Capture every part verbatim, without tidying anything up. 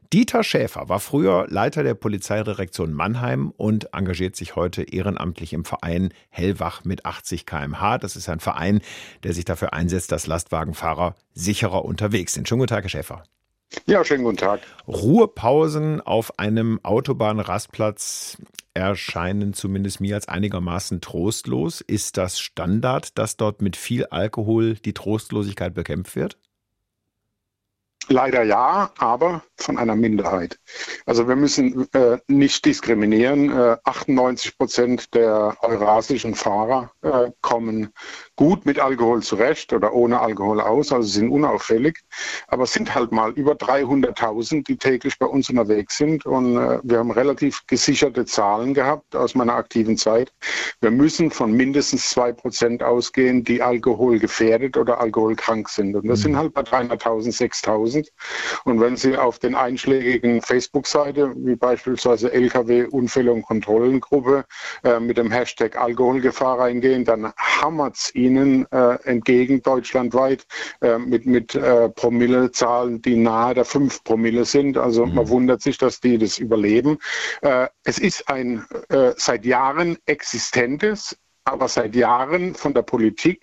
Dieter Schäfer war früher Leiter der Polizeidirektion Mannheim und engagiert sich heute ehrenamtlich im Verein Hellwach mit achtzig Kilometer pro Stunde. Das ist ein Verein, der sich dafür einsetzt, dass Lastwagenfahrer sicherer unterwegs sind. Schönen guten Tag, Herr Schäfer. Ja, schönen guten Tag. Ruhepausen auf einem Autobahnrastplatz erscheinen zumindest mir als einigermaßen trostlos. Ist das Standard, dass dort mit viel Alkohol die Trostlosigkeit bekämpft wird? Leider ja, aber von einer Minderheit. Also wir müssen äh, nicht diskriminieren. Äh, achtundneunzig Prozent der eurasischen Fahrer äh, kommen gut mit Alkohol zurecht oder ohne Alkohol aus, also sind unauffällig. Aber es sind halt mal über dreihunderttausend, die täglich bei uns unterwegs sind. Und äh, wir haben relativ gesicherte Zahlen gehabt aus meiner aktiven Zeit. Wir müssen von mindestens zwei Prozent ausgehen, die alkoholgefährdet oder alkoholkrank sind. Und das mhm. sind halt bei dreihunderttausend, sechstausend. Und wenn Sie auf den einschlägigen Facebook-Seite, wie beispielsweise L K W-Unfälle- und Kontrollengruppe, äh, mit dem Hashtag Alkoholgefahr reingehen, dann hammert es Ihnen äh, entgegen deutschlandweit äh, mit, mit äh, Promillezahlen, die nahe der fünf Promille sind. Also mhm. man wundert sich, dass die das überleben. Äh, es ist ein äh, seit Jahren existentes, aber seit Jahren von der Politik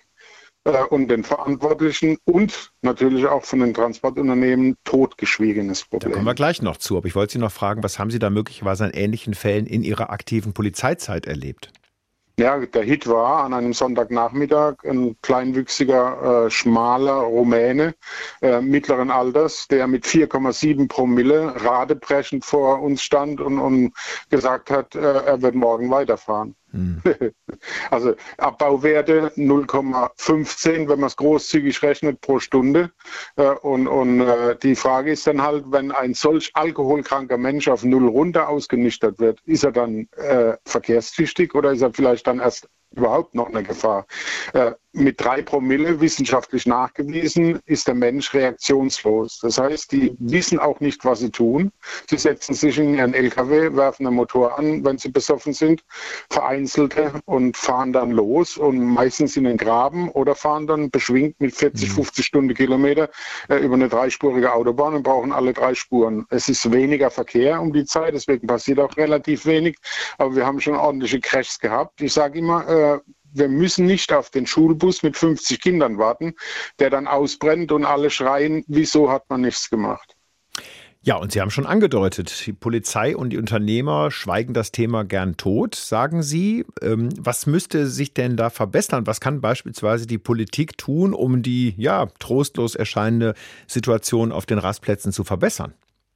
und den Verantwortlichen und natürlich auch von den Transportunternehmen totgeschwiegenes Problem. Da kommen wir gleich noch zu. Aber ich wollte Sie noch fragen, was haben Sie da möglicherweise an ähnlichen Fällen in Ihrer aktiven Polizeizeit erlebt? Ja, der Hit war an einem Sonntagnachmittag ein kleinwüchsiger, äh, schmaler Rumäne äh, mittleren Alters, der mit vier Komma sieben Promille radebrechend vor uns stand und, und gesagt hat, äh, er wird morgen weiterfahren. Hm. Also Abbauwerte null Komma fünfzehn, wenn man es großzügig rechnet, pro Stunde. Äh, und und äh, die Frage ist dann halt, wenn ein solch alkoholkranker Mensch auf null runter ausgenüchtert wird, ist er dann äh, verkehrstüchtig oder ist er vielleicht dann erst überhaupt noch eine Gefahr? Äh, mit drei Promille, wissenschaftlich nachgewiesen, ist der Mensch reaktionslos. Das heißt, die wissen auch nicht, was sie tun. Sie setzen sich in ihren L K W, werfen den Motor an, wenn sie besoffen sind, vereinzelte und fahren dann los und meistens in den Graben oder fahren dann beschwingt mit vierzig, fünfzig Stundenkilometer äh, über eine dreispurige Autobahn und brauchen alle drei Spuren. Es ist weniger Verkehr um die Zeit, deswegen passiert auch relativ wenig, aber wir haben schon ordentliche Crashs gehabt. Ich sage immer, äh, wir müssen nicht auf den Schulbus mit fünfzig Kindern warten, der dann ausbrennt und alle schreien, wieso hat man nichts gemacht? Ja, und Sie haben schon angedeutet, die Polizei und die Unternehmer schweigen das Thema gern tot. Sagen Sie, ähm, was müsste sich denn da verbessern? Was kann beispielsweise die Politik tun, um die ja trostlos erscheinende Situation auf den Rastplätzen zu verbessern?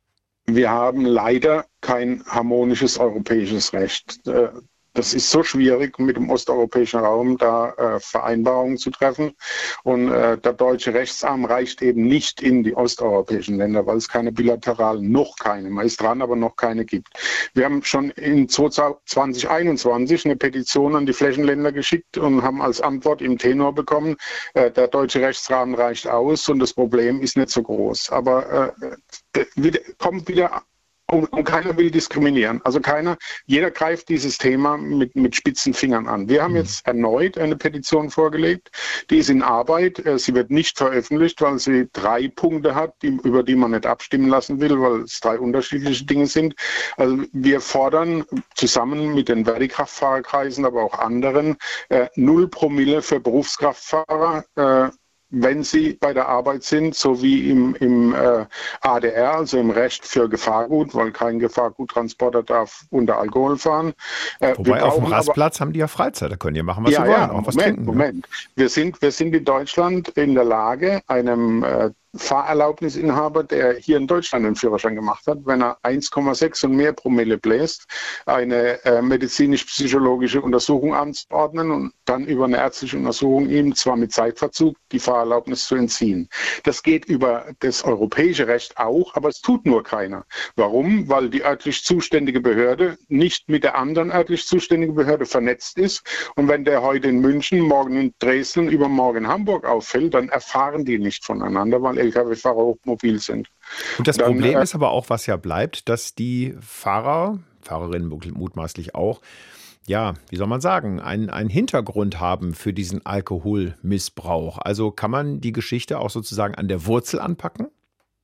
Wir haben leider kein harmonisches europäisches Recht. Das ist so schwierig, mit dem osteuropäischen Raum da äh, Vereinbarungen zu treffen. Und äh, der deutsche Rechtsarm reicht eben nicht in die osteuropäischen Länder, weil es keine bilateralen, noch keine, man ist dran, aber noch keine gibt. Wir haben schon in zwanzig einundzwanzig eine Petition an die Flächenländer geschickt und haben als Antwort im Tenor bekommen, äh, der deutsche Rechtsrahmen reicht aus und das Problem ist nicht so groß. Aber äh, wieder, kommt wieder Und, und keiner will diskriminieren. Also keiner, jeder greift dieses Thema mit, mit spitzen Fingern an. Wir haben jetzt erneut eine Petition vorgelegt, die ist in Arbeit. Sie wird nicht veröffentlicht, weil sie drei Punkte hat, die, über die man nicht abstimmen lassen will, weil es drei unterschiedliche Dinge sind. Also wir fordern zusammen mit den Verdi-Kraftfahrerkreisen, aber auch anderen, äh, null Promille für Berufskraftfahrer, äh, wenn sie bei der Arbeit sind, so wie im, im äh, A D R, also im Recht für Gefahrgut, weil kein Gefahrguttransporter darf unter Alkohol fahren. Äh, Wobei auf dem Rastplatz aber, haben die ja Freizeit, da können die machen, was ja, sie wollen, ja, auch was Moment, trinken. Moment. Ja. Wir sind, wir sind in Deutschland in der Lage, einem äh, Fahrerlaubnisinhaber, der hier in Deutschland einen Führerschein gemacht hat, wenn er eins Komma sechs und mehr Promille bläst, eine äh, medizinisch-psychologische Untersuchung anzuordnen und dann über eine ärztliche Untersuchung ihm zwar mit Zeitverzug die Fahrerlaubnis zu entziehen. Das geht über das europäische Recht auch, aber es tut nur keiner. Warum? Weil die örtlich zuständige Behörde nicht mit der anderen örtlich zuständigen Behörde vernetzt ist. Und wenn der heute in München, morgen in Dresden, übermorgen in Hamburg auffällt, dann erfahren die nicht voneinander, weil L K W-Fahrer hochmobil sind. Und das dann, Problem äh, ist aber auch, was ja bleibt, dass die Fahrer, Fahrerinnen mutmaßlich auch, ja, wie soll man sagen, einen, einen Hintergrund haben für diesen Alkoholmissbrauch. Also kann man die Geschichte auch sozusagen an der Wurzel anpacken?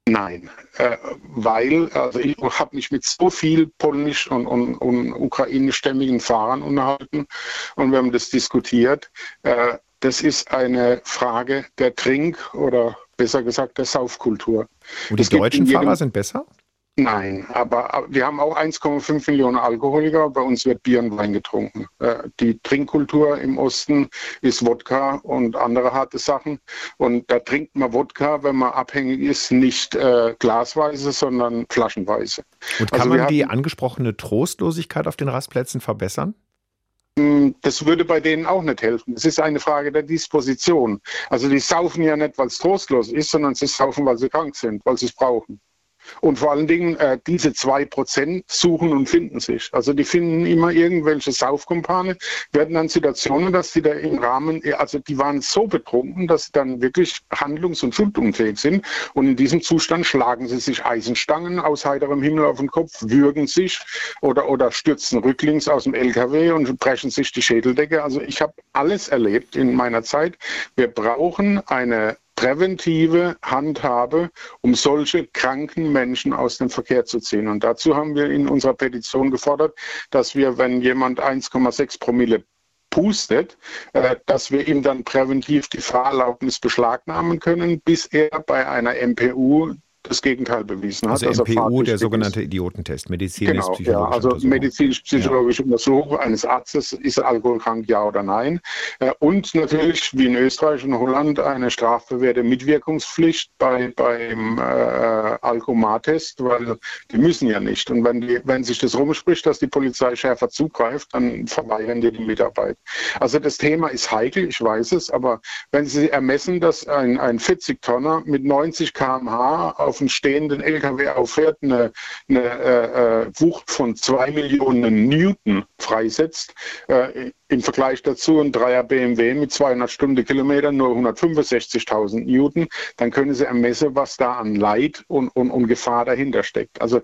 Nein, äh, weil also ich habe mich mit so viel polnisch- und, und, und ukrainischstämmigen Fahrern unterhalten und wir haben das diskutiert. Äh, das ist eine Frage der Trink- oder besser gesagt der Saufkultur. Und die Es gibt in deutschen Fahrer jedem sind besser? Nein, aber aber wir haben auch eins Komma fünf Millionen Alkoholiker. Bei uns wird Bier und Wein getrunken. Äh, Die Trinkkultur im Osten ist Wodka und andere harte Sachen. Und da trinkt man Wodka, wenn man abhängig ist, nicht äh, glasweise, sondern flaschenweise. Und kann Also wir man die hatten, angesprochene Trostlosigkeit auf den Rastplätzen verbessern? mh, das würde bei denen auch nicht helfen. Es ist eine Frage der Disposition. Also die saufen ja nicht, weil es trostlos ist, sondern sie saufen, weil sie krank sind, weil sie es brauchen. Und vor allen Dingen, äh, diese zwei Prozent suchen und finden sich. Also die finden immer irgendwelche Saufkumpane, werden dann Situationen, dass die da im Rahmen, also die waren so betrunken, dass sie dann wirklich handlungs- und schuldunfähig sind. Und in diesem Zustand schlagen sie sich Eisenstangen aus heiterem Himmel auf den Kopf, würgen sich oder, oder stürzen rücklings aus dem L K W und brechen sich die Schädeldecke. Also ich habe alles erlebt in meiner Zeit. Wir brauchen eine präventive Handhabe, um solche kranken Menschen aus dem Verkehr zu ziehen. Und dazu haben wir in unserer Petition gefordert, dass wir, wenn jemand eins Komma sechs Promille pustet, äh, dass wir ihm dann präventiv die Fahrerlaubnis beschlagnahmen können, bis er bei einer M P U das Gegenteil bewiesen hat, Also dass er M P U, fahrtüchtig der ist. sogenannte Idiotentest, Genau, ja, medizinisch-psychologische also Untersuchung. Ja. medizinisch-psychologische Untersuchung eines Arztes, ist er alkoholkrank, ja oder nein. Äh, Und natürlich, wie in Österreich und Holland, eine strafbewährte Mitwirkungspflicht bei, beim äh, Alkomat-Test, weil die müssen ja nicht. Und wenn, die, wenn sich das rumspricht, dass die Polizei schärfer zugreift, dann verweigern die die Mitarbeit. Also das Thema ist heikel, ich weiß es, aber wenn Sie ermessen, dass ein, ein vierzig-Tonner mit neunzig Kilometer pro Stunde auf einen stehenden L K W auffährt, eine, eine äh, äh, Wucht von zwei Millionen Newton freisetzt, äh, im Vergleich dazu ein Dreier B M W mit zweihundert Stundenkilometern nur hundertfünfundsechzigtausend Newton, dann können Sie ermessen, was da an Leid und, und, und Gefahr dahinter steckt. Also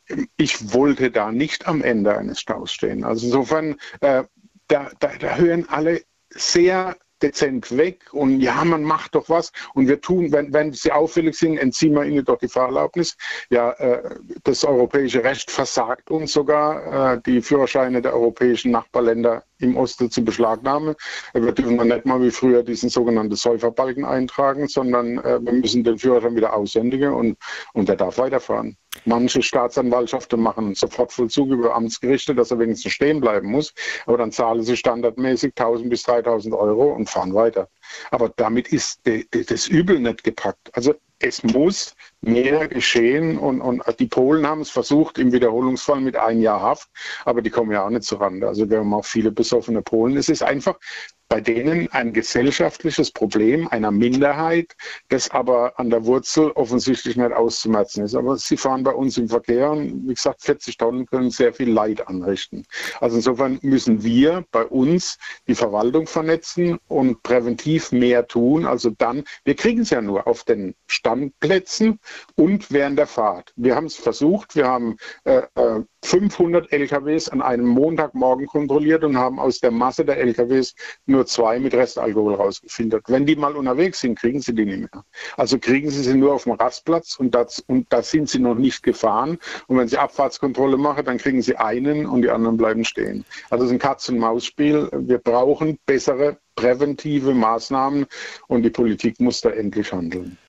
ich wollte da nicht am Ende eines Staus stehen. Also insofern, äh, da, da, da hören alle sehr dezent weg und ja, man macht doch was und wir tun, wenn, wenn sie auffällig sind, entziehen wir ihnen doch die Fahrerlaubnis. Ja, äh, das europäische Recht versagt uns sogar, äh, die Führerscheine der europäischen Nachbarländer im Osten zu beschlagnahmen. Wir dürfen dann nicht mal wie früher diesen sogenannten Säuferbalken eintragen, sondern äh, wir müssen den Führerschein wieder aushändigen und, und der darf weiterfahren. Manche Staatsanwaltschaften machen Sofortvollzug über Amtsgerichte, dass er wenigstens stehen bleiben muss, aber dann zahlen sie standardmäßig tausend bis dreitausend Euro und fahren weiter. Aber damit ist de, de, das Übel nicht gepackt. Also es muss mehr geschehen und, und die Polen haben es versucht im Wiederholungsfall mit einem Jahr Haft, aber die kommen ja auch nicht zurande. Also wir haben auch viele besoffene Polen. Es ist einfach bei denen ein gesellschaftliches Problem einer Minderheit, das aber an der Wurzel offensichtlich nicht auszumerzen ist. Aber sie fahren bei uns im Verkehr und wie gesagt, vierzig Tonnen können sehr viel Leid anrichten. Also insofern müssen wir bei uns die Verwaltung vernetzen und präventiv mehr tun. Also dann, wir kriegen es ja nur auf den Standplätzen und während der Fahrt. Wir haben es versucht, wir haben äh, fünfhundert L K Ws an einem Montagmorgen kontrolliert und haben aus der Masse der L K Ws nur zwei mit Restalkohol rausgefiltert. Wenn die mal unterwegs sind, kriegen sie die nicht mehr. Also kriegen sie sie nur auf dem Rastplatz und, das, und da sind sie noch nicht gefahren. Und wenn sie Abfahrtskontrolle machen, dann kriegen sie einen und die anderen bleiben stehen. Also es ist ein Katz-und-Maus-Spiel. Wir brauchen bessere präventive Maßnahmen und die Politik muss da endlich handeln.